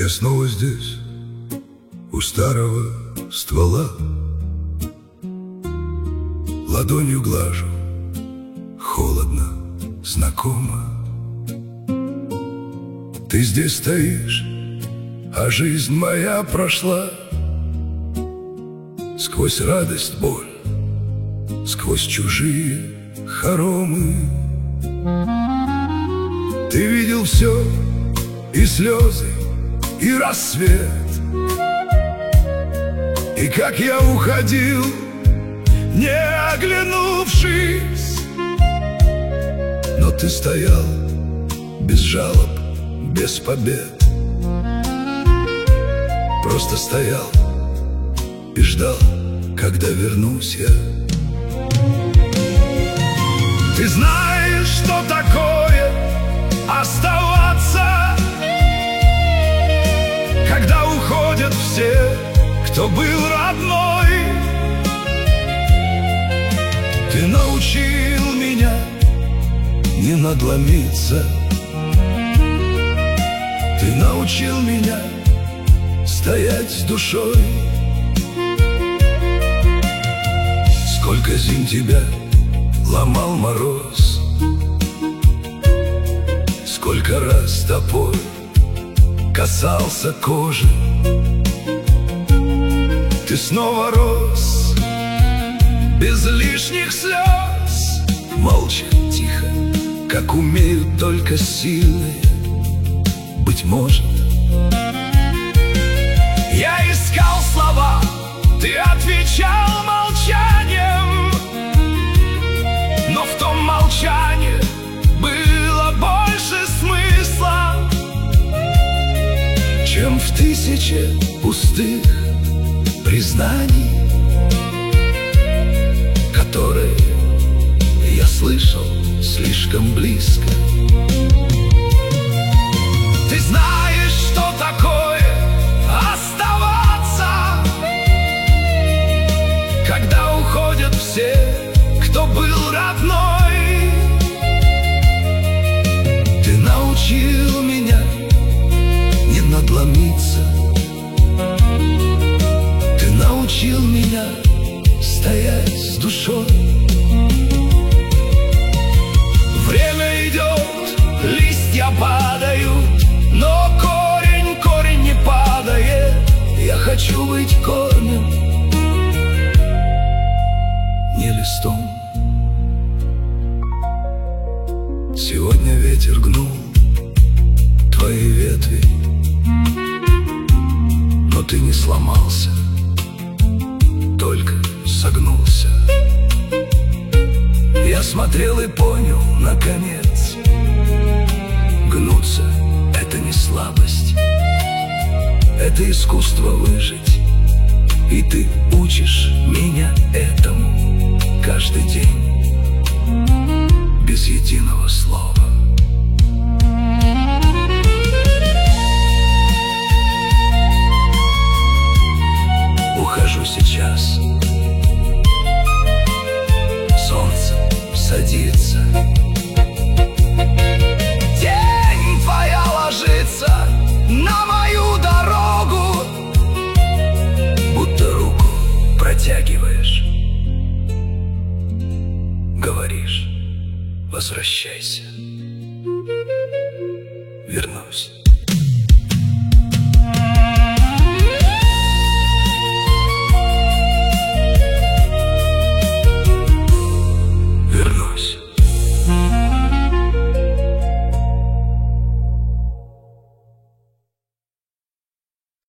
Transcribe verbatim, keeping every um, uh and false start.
Я снова здесь, у старого ствола, ладонью глажу, холодно, знакомо. Ты здесь стоишь, а жизнь моя прошла сквозь радость, боль, сквозь чужие хоромы. Ты видел все, и слезы, и рассвет, и как я уходил, не оглянувшись. Но ты стоял без жалоб, без побед, просто стоял и ждал, когда вернусь я. Ты знаешь, что такое оставаться, когда уходят все, кто был родной. Ты научил меня не надломиться, ты научил меня стоять с душой. Сколько зим тебя ломал мороз, сколько раз топор касался кожи. Ты снова рос без лишних слез, молча, тихо, как умеют только сильные. Быть может, я искал слова, ты отвечал молчанием, но в том молчании было больше смысла, чем в тысяче пустых признаний, которые я слышал слишком близко. Ты знаешь, что такое оставаться, когда уходят все, кто был родной. Ты научил меня не надломиться, ты научил меня стоять с душой. Время идет, листья падают, но корень, корень не падает. Я хочу быть корнем, не листом. Сегодня ветер гнул твои ветви, но ты не сломался, только согнулся. Я смотрел и понял, наконец, гнуться — это не слабость, это искусство выжить. И ты учишь меня этому каждый день, без единого слова. Ухожу сейчас, солнце садится, тень твоя ложится на мою дорогу, будто руку протягиваешь, говоришь: возвращайся.